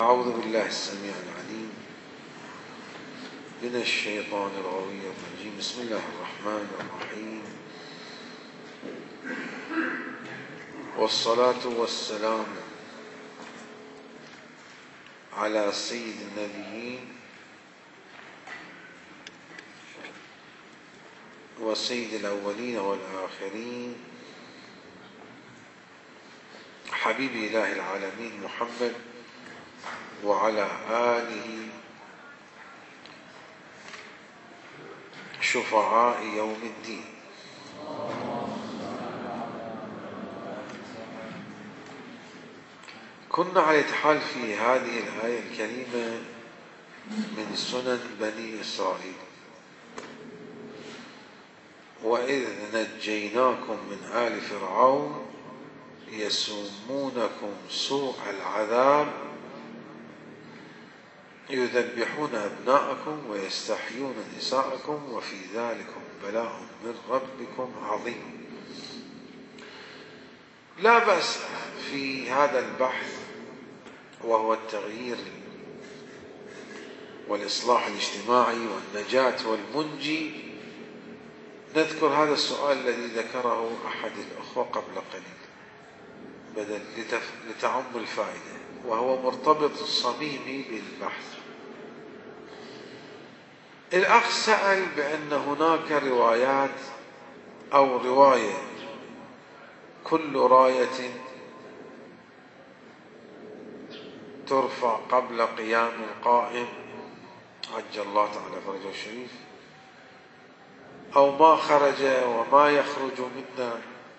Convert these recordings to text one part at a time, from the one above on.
أعوذ بالله السميع العليم من الشيطان الغوي الرجيم. بسم الله الرحمن الرحيم، والصلاة والسلام على سيد النبيين وسيد الأولين والآخرين، حبيب إله العالمين محمد وعلى آله شفعاء يوم الدين. كنا على حال في هذه الآية الكريمة من سنن بني إسرائيل: وإذ نجيناكم من آل فرعون يسومونكم سوء العذاب يذبحون أبناءكم ويستحيون نساءكم وفي ذلكم بلاء من ربكم عظيم. لا بأس في هذا البحث، وهو التغيير والإصلاح الاجتماعي والنجاة والمنجي، نذكر هذا السؤال الذي ذكره أحد الأخوة قبل قليل بدل لتعم الفائدة، وهو مرتبط صميمي بالبحث. الأخ سأل بأن هناك روايات أو رواية: كل راية ترفع قبل قيام القائم عجل الله تعالى فرجه الشريف، أو ما خرج وما يخرج منا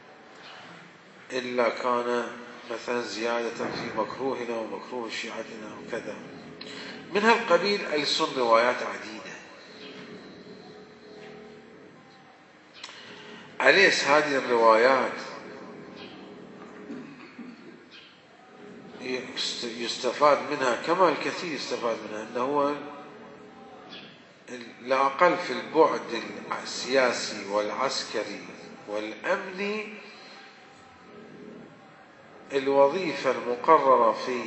إلا كان مثلا زيادة في مكروهنا ومكروه شيعتنا وكذا من هالقبيل. ألسن روايات عديدة. أليس هذه الروايات يستفاد منها كما الكثير يستفاد منها أنه هو لا أقل في البعد السياسي والعسكري والأمني الوظيفة المقررة في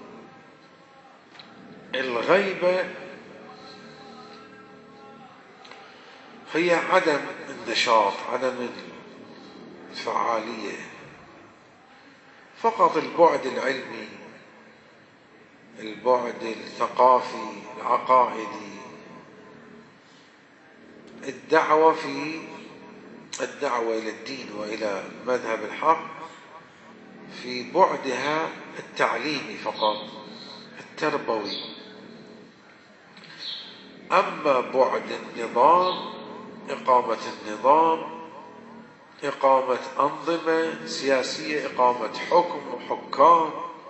الغيبة هي عدم النشاط، عدم الفعالية، فقط البعد العلمي، البعد الثقافي العقائدي، الدعوة إلى الدين وإلى مذهب الحق في بعدها التعليمي فقط التربوي. أما بعد النظام، إقامة النظام، إقامة أنظمة سياسية، إقامة حكم وحكام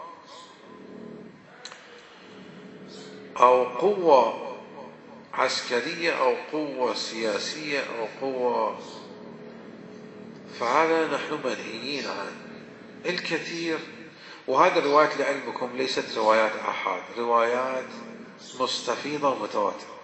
أو قوة عسكرية أو قوة سياسية أو قوة، فهذا نحن منهيين عنه الكثير. وهذا الروايات لعلمكم ليست روايات آحاد، روايات مستفيضة ومتواترة.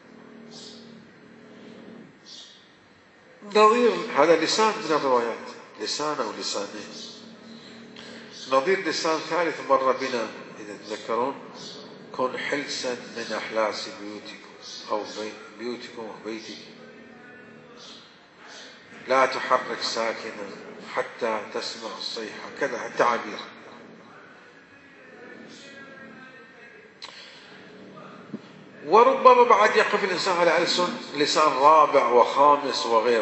نظير هذا لسان من الروايات، لسان أو لسانين. نظير لسان ثالث مر بنا إذا تذكرون: كن حلسا من أحلاس بيوتكم أو بيوتكم وبيتك، لا تحرك ساكنا حتى تسمع الصيحة، كذا التعابير. وربما بعد يقف الإنسان على ألسن لسان رابع وخامس وغير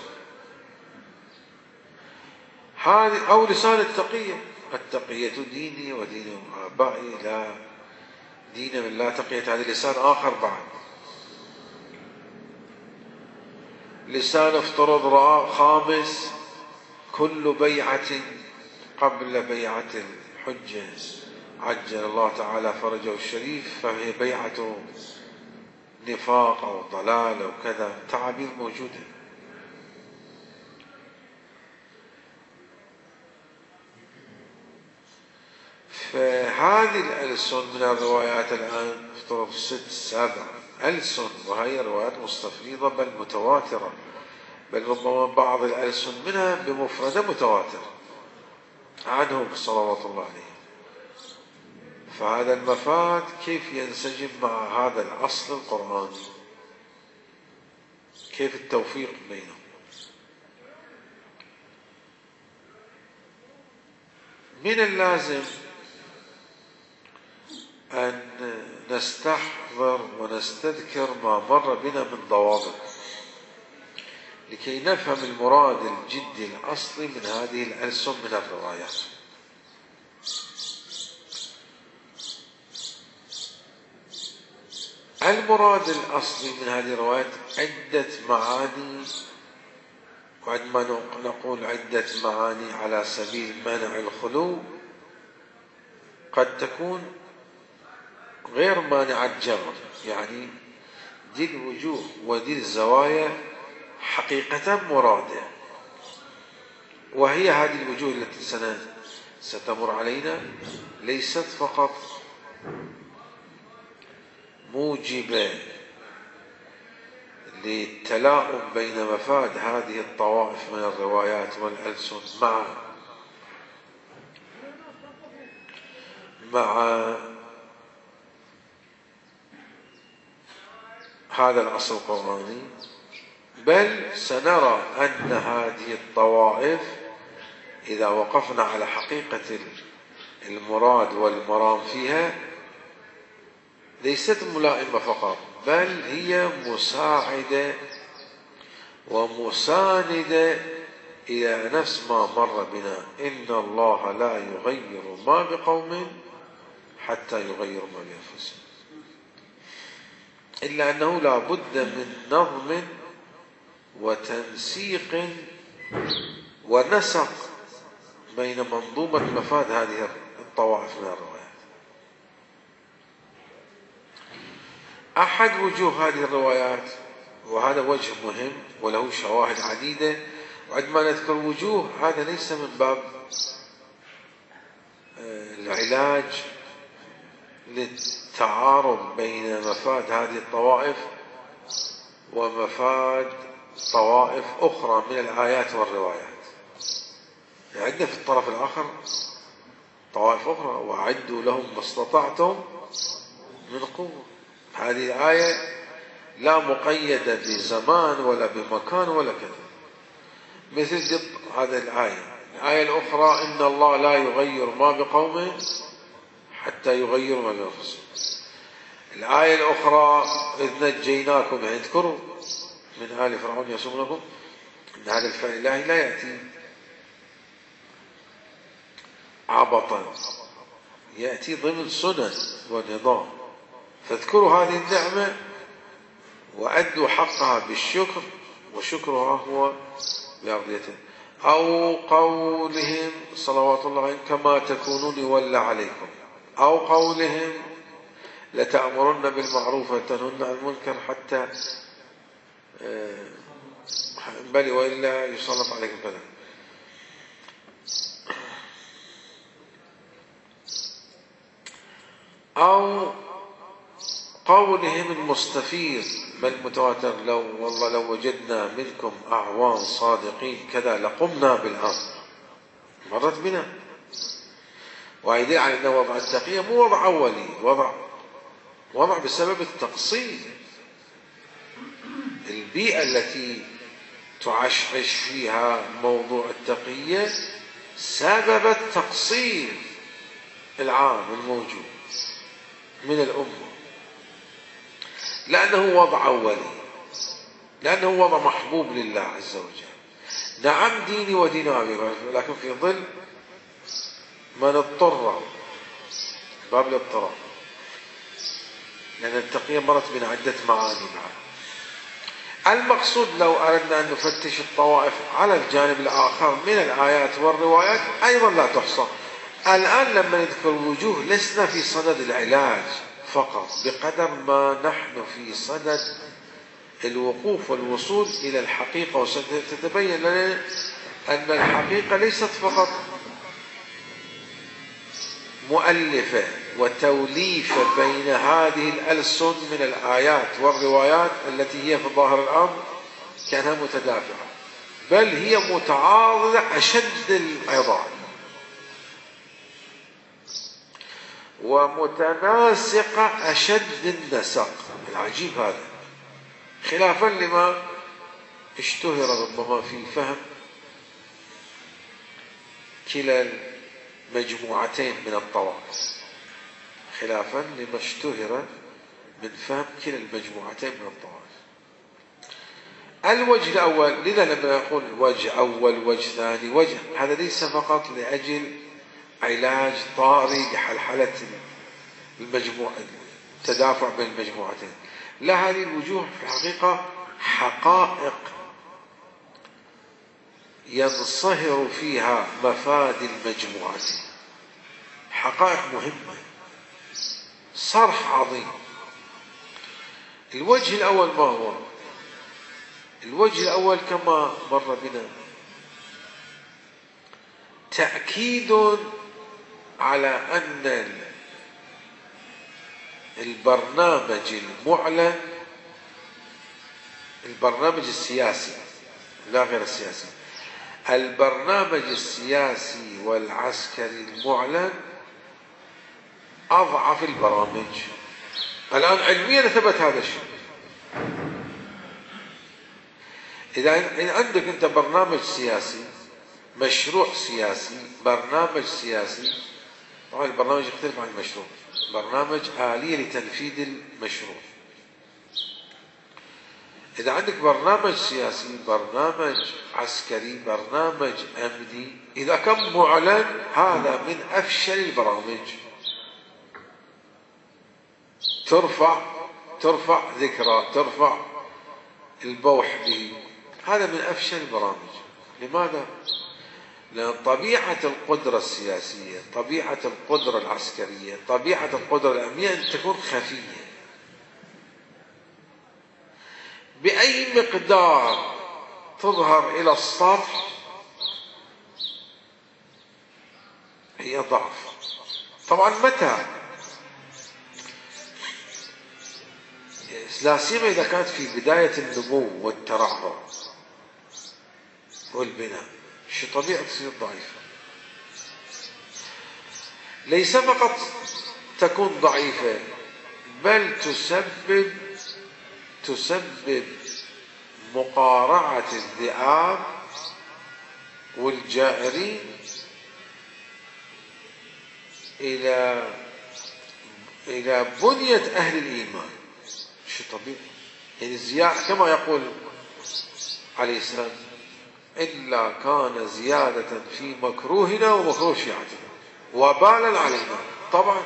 هذه، أو لسان التقية ديني ودين آبائي، لا دين من لا تقية، هذا لسان آخر بعد. لسان افترض خامس: كل بيعة قبل بيعة الحجة عجل الله تعالى فرجه الشريف فهي بيعة نفاق أو ضلال أو كذا، تعابير موجودة. فهذه الألسن من الروايات الآن افترض 6-7 ألسن، وهي روايات مستفيضة بل متواترة، بل ربما بعض الألسن منها بمفردة متواترة عنهم صلوات الله عليه. فهذا المفاد كيف ينسجم مع هذا الأصل القرآني؟ كيف التوفيق بينهم؟ من اللازم أن نستحضر ونستذكر ما مر بنا من ضوابط لكي نفهم المراد الجدي الأصلي من هذه الألسن من الروايات. المراد الأصلي من هذه الروايات عدة معاني، وعندما نقول عدة معاني على سبيل منع الخلو قد تكون غير مانعة جمع، يعني دي الوجوه ودي الزوايا حقيقة مرادة، وهي هذه الوجوه التي ستمر علينا ليست فقط موجبة للتلاؤم بين مفاد هذه الطوائف من الروايات والألسن مع هذا الأصل القرآني، بل سنرى أن هذه الطوائف إذا وقفنا على حقيقة المراد والمرام فيها ليست ملائمة فقط، بل هي مساعدة ومساندة إلى نفس ما مر بنا: إن الله لا يغير ما بقوم حتى يغيروا ما بأنفسهم. إلا أنه لا بد من نظم وتنسيق ونسق بين منظومة مفاد هذه الطوائف من الروايات. أحد وجوه هذه الروايات، وهذا وجه مهم وله شواهد عديدة، وعندما نذكر وجوه هذا ليس من باب العلاج للتعارض بين مفاد هذه الطوائف ومفاد طوائف أخرى من الآيات والروايات. عندنا في الطرف الآخر طوائف أخرى: وأعدوا لهم ما استطعتم من قوة. هذه الآية لا مقيدة بزمان ولا بمكان ولا كذا، مثل هذه الآية الأخرى: إن الله لا يغير ما بقوم حتى يغيروا ما بأنفسهم. الآية الأخرى: إذ نجيناكم، يعني اذكروا، من آل فرعون يسومونكم. إن هذا الفعل الإلهي لا يأتي عبطا، يأتي ضمن سنن ونظام. فاذكروا هذه النعمة وأدوا حقها بالشكر، وشكرها هو بأرضيته. أو قولهم صلوات الله عليهم: كما تكونون يولى عليكم. أو قولهم: لتأمرن بالمعروف وتنهون عن المنكر حتى بل وإلا يسلط عليكم كذا. أو قولهم المستفيض بل متواتر: والله لو وجدنا منكم أعوان صادقين كذا لقمنا بالأمر. مرت بنا، ويدل على أن وضع التقية مو وضع أولي، وضع بسبب التقصير. البيئة التي تعشعش فيها موضوع التقية سببت تقصير العام الموجود من الأمة، لأنه وضع أولي، لأنه وضع محبوب لله عز وجل. نعم ديني ودين أبي، لكن في ظل من اضطر، باب الاضطرار، لأن التقية مرت من عدة معاني معه. المقصود لو أردنا أن نفتش الطوائف على الجانب الآخر من الآيات والروايات أيضا لا تحصى. الآن لما نذكر الوجوه لسنا في صدد العلاج فقط، بقدر ما نحن في صدد الوقوف والوصول إلى الحقيقة. وستتبين لنا أن الحقيقة ليست فقط مؤلفة وتوليفة بين هذه الألسن من الآيات والروايات التي هي في ظاهر الأمر كانها متدافعة، بل هي متعارضة أشد العضال. ومتناسقة أشد النسق. العجيب هذا، خلافا لما اشتهر ربما في فهم كلا المجموعتين من الطوائف، خلافا لما اشتهر من فهم كلا المجموعتين من الطوائف. الوجه الأول، لذا لما نقول وجه أول وجه ثاني وجه، هذا ليس فقط لأجل علاج طارئ لحلحلة التدافع بين المجموعتين، لا، هذه الوجوه في الحقيقة حقائق ينصهر فيها مفاد المجموعتين، حقائق مهمة، صرح عظيم. الوجه الأول ما هو؟ الوجه الأول كما مر بنا تأكيد على أن البرنامج المعلن، البرنامج السياسي لا غير السياسي، البرنامج السياسي والعسكري المعلن أضعف البرامج. الآن علميا ثبت هذا الشيء. إذا عندك أنت برنامج سياسي، مشروع سياسي، برنامج سياسي، طبعا البرنامج يختلف عن المشروع، برنامج آلية لتنفيذ المشروع. إذا عندك برنامج سياسي، برنامج عسكري، برنامج أمني، إذا كان معلن هذا من أفشل البرامج. ترفع ذكرى، ترفع البوح به، هذا من أفشل البرامج. لماذا؟ لأن طبيعة القدرة السياسية، طبيعة القدرة العسكرية، طبيعة القدرة الأمنية أن تكون خفية. بأي مقدار تظهر إلى السطح هي ضعف. طبعا متى؟ لا سيما إذا كانت في بداية النمو والترعرع والبناء، شيء طبيعي تصير ضعيفة. ليس فقط تكون ضعيفة، بل تسبب مقارعة الذئاب والجائرين إلى بنية أهل الإيمان. شيء طبيعي، يعني زيادة كما يقول عليه السلام: إلا كان زيادة في مكروهنا ومكروه شيعتنا وبالا علينا. طبعا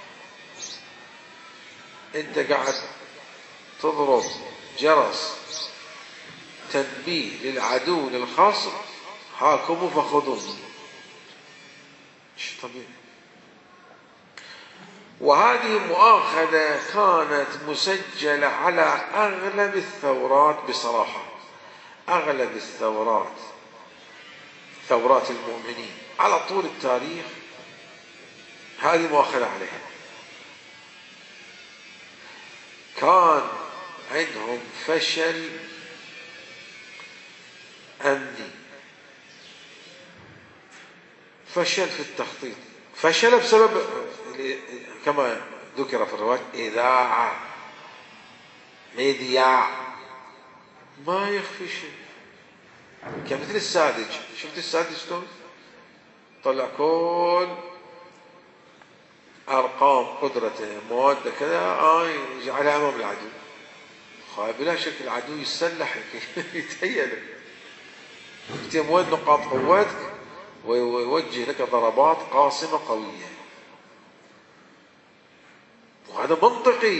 أنت قاعد تضرب جرس تنبيه للعدو للخصم، هاكم فخذوني. شيء طبيعي. وهذه مؤاخذة كانت مسجلة على أغلب الثورات بصراحة، أغلب الثورات، ثورات المؤمنين على طول التاريخ هذه مؤاخذة عليها. كان عندهم فشل أمني، فشل في التخطيط، فشل بسبب كما ذكر في الرواية إذاعة، مذياع، ما يخفي شيء. كمثل الساذج، شفت الساذج شلون؟ طلع كل أرقام قدرته، مواد كذا، يجعلها أمام العدو. بلا شك العدو يسلح يتهيأ يكتب وين نقاط قوتك ويوجه لك ضربات قاصمة قوية. وهذا منطقي.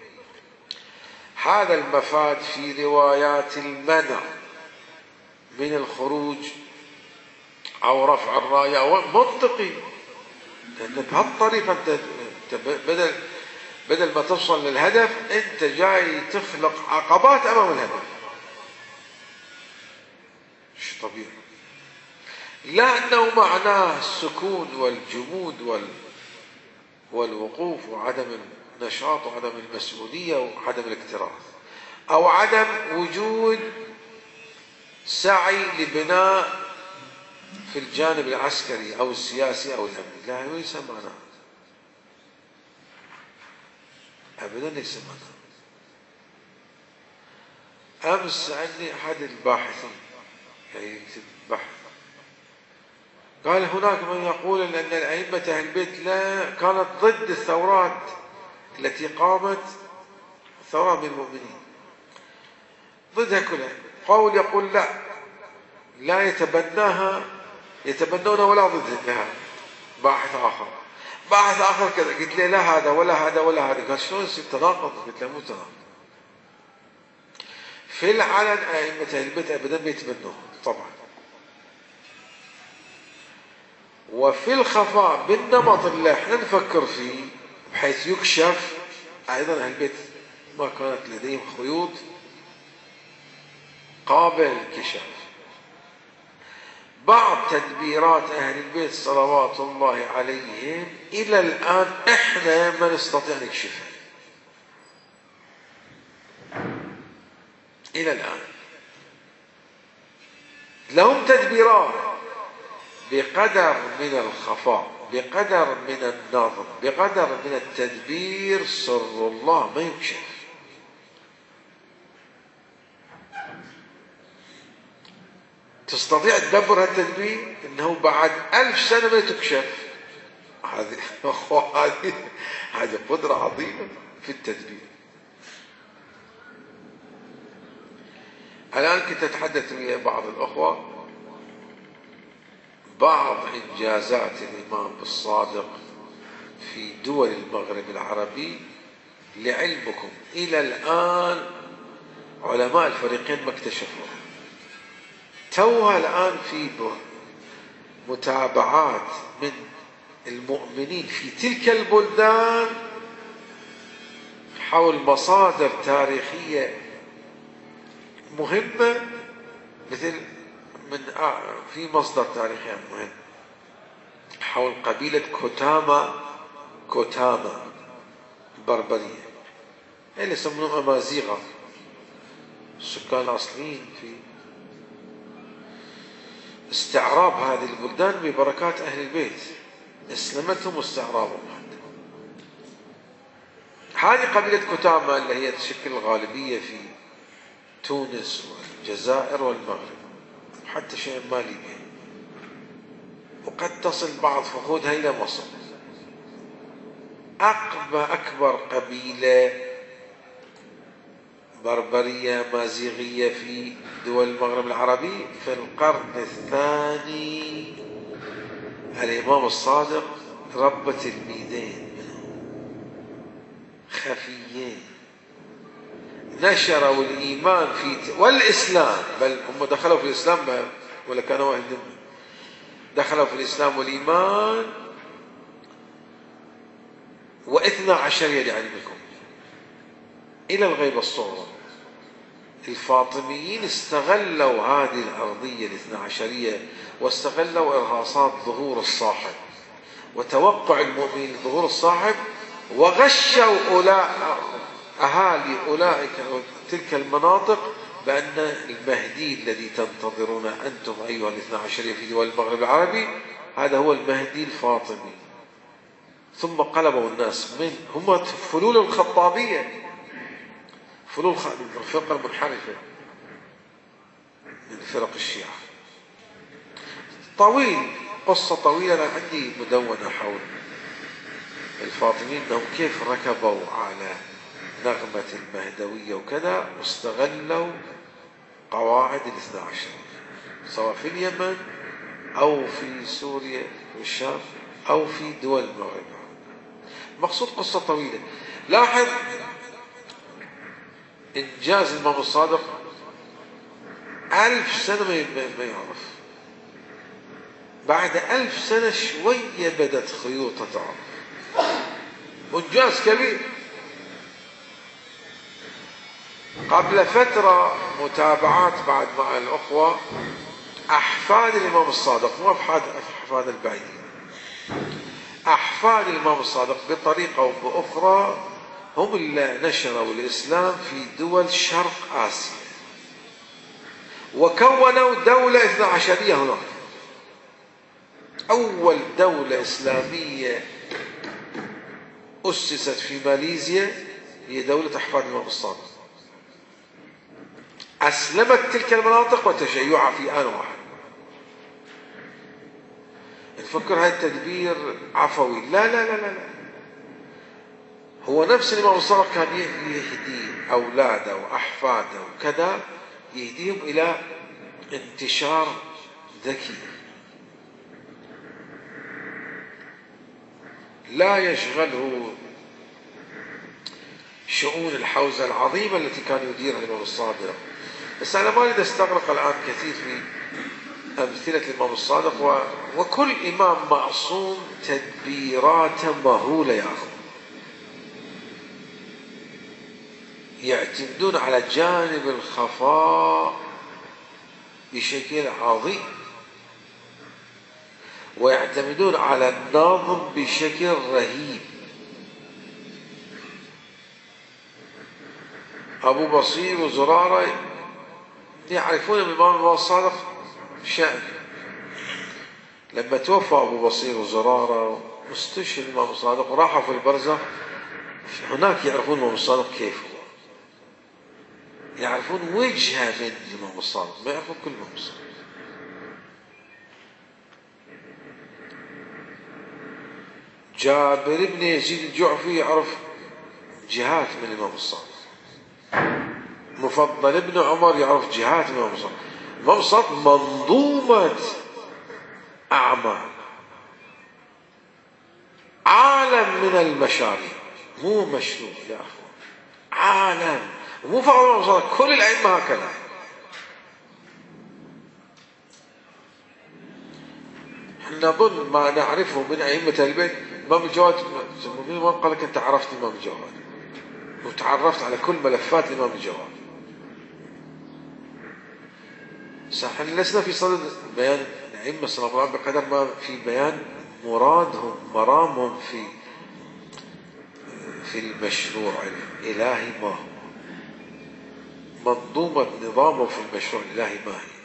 هذا المفاد في روايات المنع من الخروج أو رفع الراية منطقي، لأن بهالطريقة أنت بدل ما توصل للهدف أنت جاي تخلق عقبات أمام الهدف. مش طبيعي. لا أنه معناه السكون والجمود والوقوف وعدم النشاط وعدم المسؤولية وعدم الاكتراث، أو عدم وجود سعي لبناء في الجانب العسكري أو السياسي أو الأمني. لا، ليس معناه. أبدا ليس مذهب. أمس سألني أحد الباحثين يعني يكتب بحث، قال هناك من يقول أن الأئمة أهل البيت لا كانت ضد الثورات التي قامت، ثورات من المؤمنين ضدها كلها. قول يقول لا يتبنون ولا ضدها. باحث آخر كذا. قلت له لا هذا ولا هذا ولا هذا. قال شلون يصير تناقض؟ قلت له مو تناقض. في العلن أئمة أهل البيت أبدا بيتبنوه طبعا، وفي الخفاء بالنمط اللي احنا نفكر فيه بحيث يكشف أيضا أهل البيت ما كانت لديهم خيوط قابل للكشف. بعض تدبيرات أهل البيت صلوات الله عليهم إلى الآن إحنا ما نستطيع نكشفها إلى الآن. لهم تدبيرات بقدر من الخفاء، بقدر من النظر، بقدر من التدبير، سر الله ما يكشف. تستطيع تدبر هالتدبير انه بعد 1000 سنة ما تكشف. هذه قدرة عظيمة في التدبير. الآن كنت أتحدث ويا بعض الأخوة بعض إنجازات الإمام الصادق في دول المغرب العربي. لعلمكم إلى الآن علماء الفريقين ما اكتشفوها. توها الآن في متابعات من المؤمنين في تلك البلدان حول مصادر تاريخية مهمة، مثل في مصدر تاريخي مهم حول قبيلة كوتاما البربرية اللي يسمونهم أمازيغا، السكان الأصليين في استعراب هذه البلدان ببركات أهل البيت، اسلمتهم واستعرابهم. هذه قبيلة كوتاما اللي هي تشكل الغالبية في تونس والجزائر والمغرب وحتى شيء ما ليبيا، وقد تصل بعض فخودها إلى مصر. أكبر قبيلة بربرية مازيغية في دول المغرب العربي في القرن الثاني. الإمام الصادق ربى تلميذين خفيين نشروا الإيمان والإسلام، بل هم دخلوا في الإسلام ولا كانوا أهل ذمة، دخلوا في الإسلام والإيمان و12 لعلمكم إلى الغيبة الصغرى. الفاطميين استغلوا هذه الأرضية ال12 واستغلوا إرهاصات ظهور الصاحب وتوقع المؤمنين ظهور الصاحب، وغشوا أهالي أولئك تلك المناطق بأن المهدي الذي تنتظرونه أنتم أيها ال12 في دول المغرب العربي هذا هو المهدي الفاطمي. ثم قلبوا الناس هم فلول الخطابية، فلول الفرقة المنحرفة من فرق الشيعة. قصة طويلة. أنا عندي مدونة حول الفاطميين أنهم كيف ركبوا على نغمة المهدوية وكذا واستغلوا قواعد ال12 سواء في اليمن أو في سوريا والشام أو في دول المغرب. مقصود قصة طويلة. لاحظ إنجاز الإمام الصادق 1000 سنة ما يعرف، بعد 1000 سنة شوية بدت خيوطة تعرف. إنجاز كبير. قبل فترة متابعات بعد مع الأخوة أحفاد الإمام الصادق، مو أحفاد البعيدين، أحفاد الإمام الصادق بطريقة أو بأخرى هم اللي نشروا الإسلام في دول شرق آسيا وكونوا دولة 12 هناك. أول دولة إسلامية أسست في ماليزيا هي دولة أحفاد الإمام الصادق. أسلمت تلك المناطق وتشيعها في آن واحد. نفكر هاي التدبير عفوي، لا لا لا لا, لا. هو نفس الإمام الصادق كان يهدي أولاده وأحفاده وكذا، يهديهم إلى انتشار ذكي، لا يشغله شؤون الحوزة العظيمة التي كان يديرها الإمام الصادق. بس أنا ما أريد أستغرق الآن كثير في أمثلة الإمام الصادق، وكل إمام معصوم تدبيرات مهولة يا أخي، يعتمدون على جانب الخفاء بشكل عظيم، ويعتمدون على النظم بشكل رهيب. أبو بصير وزرارة يعرفون من الإمام الصادق شأن. لما توفى أبو بصير وزرارة واستشهد الإمام الصادق وراحوا في البرزخ، هناك يعرفون الإمام الصادق كيف هو، يعرفون وجهة من الإمام الصادق، ما يعرفون كل الإمام الصادق. جابر بن يزيد الجعفي يعرف جهات من الإمام الصادق. مفضل بن عمر يعرف جهات من الإمام الصادق. الإمام الصادق منظومة أعمال، عالم من المشاريع، مو مشروع يا أخوان، عالم. ومو فقط الإمام الصادق، كل الأئمة هكذا. احنا نظن ما نعرفه من أئمة البيت. الإمام الجواد، من قال لك أنت عرفت الإمام الجواد وتعرفت على كل ملفات الإمام الجواد؟ صح، لسنا في صدد بيان الأئمة صلى الله عليه وسلم بقدر ما في بيان مرادهم، مرامهم في المشروع الإلهي ما هو، منظومة نظامه في المشروع الإلهي ما هي.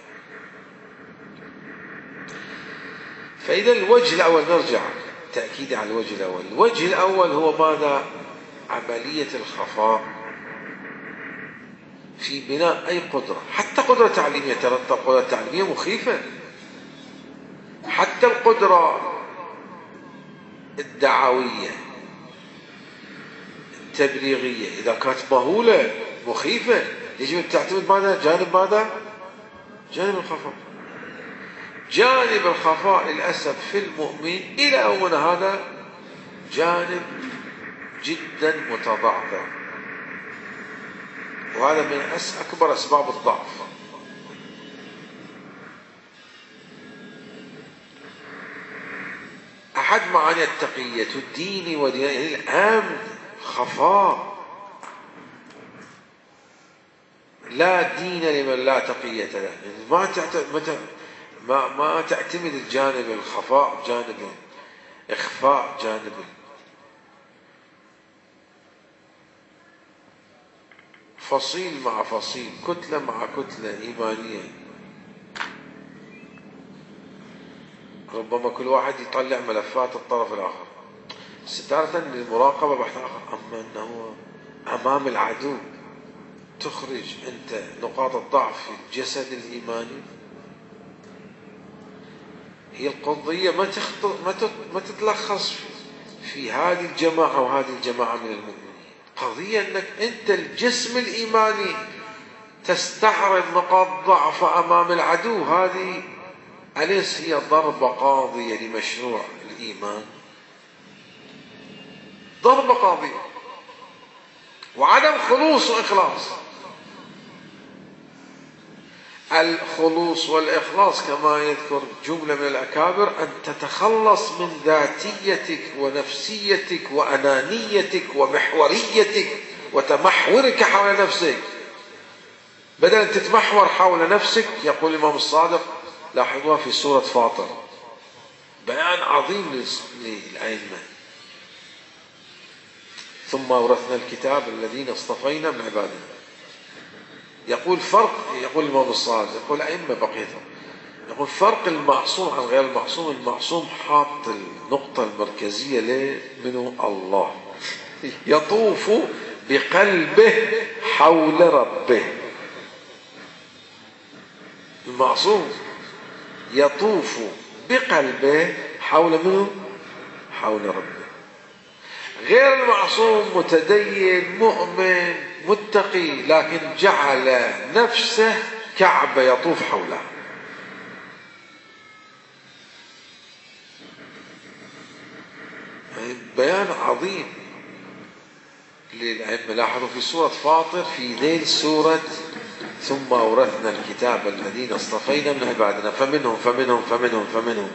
فإذا الوجه الأول، نرجع تأكيد على الوجه الأول. الوجه الأول هو ماذا؟ عملية الخفاء في بناء أي قدرة، حتى قدرة تعليمية. ترى القدرة التعليمية مخيفة، حتى القدرة الدعوية التبليغية إذا كانت مهولة مخيفة، يجب أن تعتمد ماذا؟ جانب ماذا؟ جانب الخفاء. جانب الخفاء للأسف في المؤمن إلى يومنا هذا جانب جدا متضعضع، وهذا من أكبر أسباب الضعف. أحد معاني التقية الدين ودين الأمن خفاء. لا دين لمن لا تقية له. ما تعتمد الجانب الخفاء، جانب الإخفاء، جانب فصيل مع فصيل، كتلة مع كتلة إيمانية. ربما كل واحد يطلع ملفات الطرف الآخر. ستارة للمراقبة بحث آخر. أما أنه أمام العدو تخرج أنت نقاط الضعف في الجسد الإيماني، هي القضية ما تتلخص في هذه الجماعة وهذه الجماعة من المؤمنين. قضية أنك أنت الجسم الإيماني تستعرض نقاط ضعف أمام العدو. هذه أليس هي ضربة قاضية لمشروع الإيمان؟ ضربة قاضية وعدم خلوص وإخلاص. الخلوص والإخلاص كما يذكر جملة من الأكابر أن تتخلص من ذاتيتك ونفسيتك وأنانيتك ومحوريتك وتمحورك حول نفسك، بدل أن تتمحور حول نفسك. يقول الإمام الصادق، لاحظوها في سورة فاطر، بيان عظيم للأئمة: ثم أورثنا الكتاب الذين اصطفينا من عبادنا. يقول الإمام الصادق، يقول أئمة بقيتهم، يقول فرق المعصوم عن غير المعصوم. المعصوم حاط النقطة المركزية له منه الله، يطوف بقلبه حول ربه. المعصوم يطوف بقلبه حول منه؟ حول ربه. غير المعصوم متدين مؤمن متقي، لكن جعل نفسه كعبة يطوف حولها. بيان عظيم للأئمة. لاحظوا في سورة فاطر في ذيل سورة ثم أورثنا الكتاب الذين اصطفينا من عبادنا فمنهم.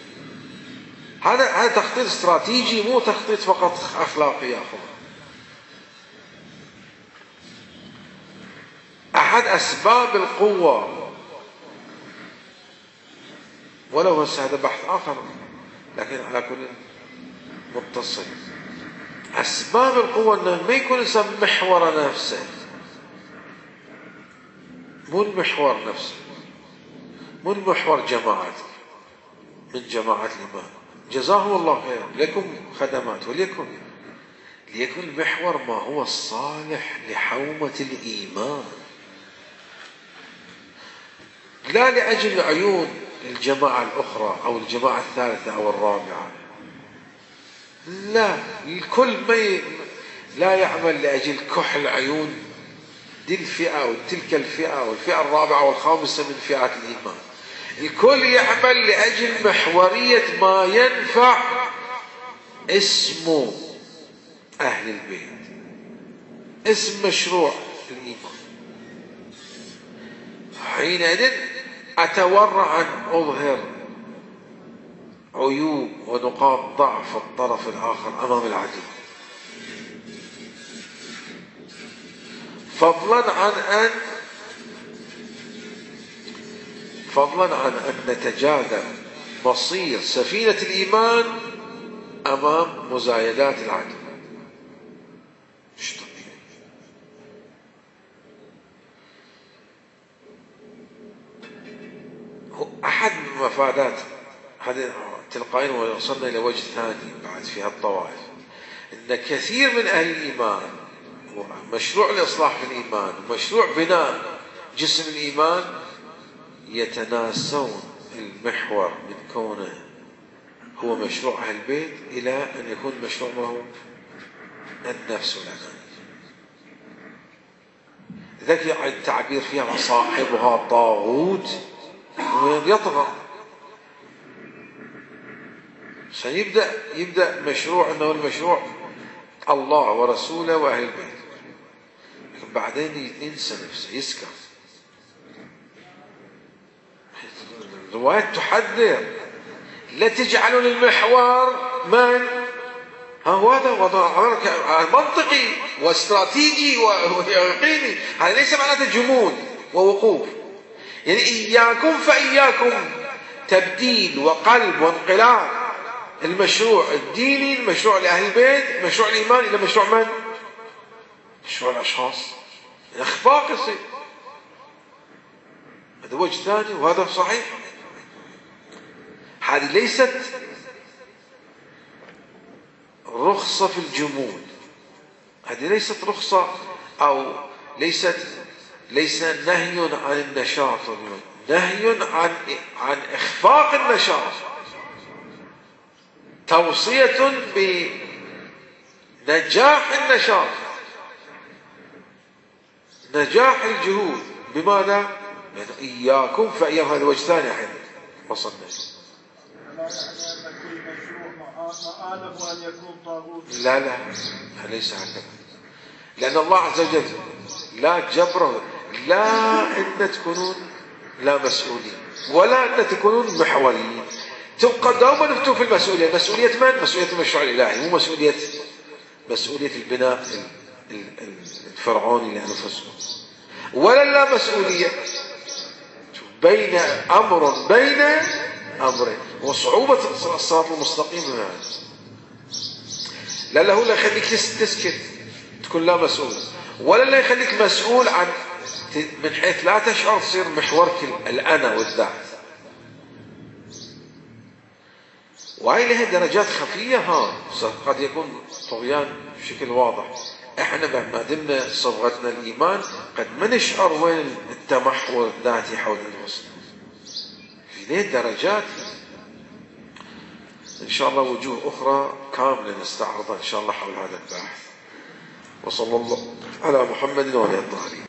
هذا تخطيط استراتيجي، مو تخطيط فقط أخلاقي. أحد أسباب القوة، ولو هذا بحث آخر لكن على كل متصل، أسباب القوة أنه ما يكون الإنسان محور نفسه، مو المحور نفسه، مو المحور جماعته من جماعة الإيمان. جزاهم الله خير، لكم خدمات، ليكن المحور ما هو الصالح لحومة الإيمان، لا لأجل عيون الجماعة الأخرى أو الجماعة الثالثة أو الرابعة. لا، الكل لا يعمل لأجل كحل عيون دي الفئة وتلك الفئة والفئة الرابعة والخامسة من فئات الإيمان. الكل يعمل لأجل محورية ما ينفع اسمه أهل البيت، اسم مشروع الإيمان. حينئذ أتورع أن أظهر عيوب ونقاط ضعف الطرف الآخر أمام العدو، فضلا عن أن نتجاذب مصير سفينة الإيمان أمام مزايدات العدو. أحد من مفادات هذه تلقائيا، وصلنا إلى وجه ثاني بعد في هالطوائف، أن كثير من أهل الإيمان مشروع الإصلاح في الإيمان ومشروع بناء جسم الإيمان يتناسون المحور من كونه هو مشروع أهل البيت إلى أن يكون مشروع ما هو النفس والأنانية. ذكي التعبير فيها صاحبها طاغوت ويطغى. عشان يبدأ مشروع أنه المشروع الله ورسوله وأهل البيت، لكن بعدين ينسى نفسه، يسكر. الروايات تحذر لا تجعلوا للمحور من هذا وضع منطقي واستراتيجي ويقيني. هذا ليس معناته جمود ووقوف، يعني إياكم فإياكم تبديل وقلب وانقلاب المشروع الديني، المشروع لأهل البيت، مشروع الإيمان، إلى مشروع من؟ مشروع الأشخاص. إخفاق يصير. هذا وجه ثاني وهذا صحيح. هذه ليست رخصة في الجمود، هذه ليست رخصة أو ليس نهي عن النشاط، نهي عن إخفاق النشاط، توصية بنجاح النشاط، نجاح الجهود. بماذا؟ يعني إياكم فإياكم. هذا وجه ثاني حين وصلنا. لا ليس هكذا، لأن الله عز وجل لا جبره، لا أن تكونون لا مسؤولين ولا أن تكونون محوريين. تبقى دوما نفتوا في المسؤولية. مسؤولية من؟ مسؤولية المشروع الإلهي، مو مسؤولية البناء الفرعوني لأنفسهم، ولا لا مسؤولية بين أمرين. وصعوبة الصراط المستقيم هذا. لا هو لا يخليك تسكت تكون لا مسؤول، ولا لا يخليك مسؤول عن من حيث لا تشعر تصير محورك الأنا والذات. وهي لها درجات خفية. قد يكون طغيان بشكل واضح، احنا بعد ما دمنا صبغتنا الإيمان قد ما نشعر وين التمحور الذاتي حول الوصل، في ذي درجات. إن شاء الله وجوه أخرى كاملة نستعرضها إن شاء الله حول هذا البحث. وصلى الله على محمد وعلى آله الطاهرين.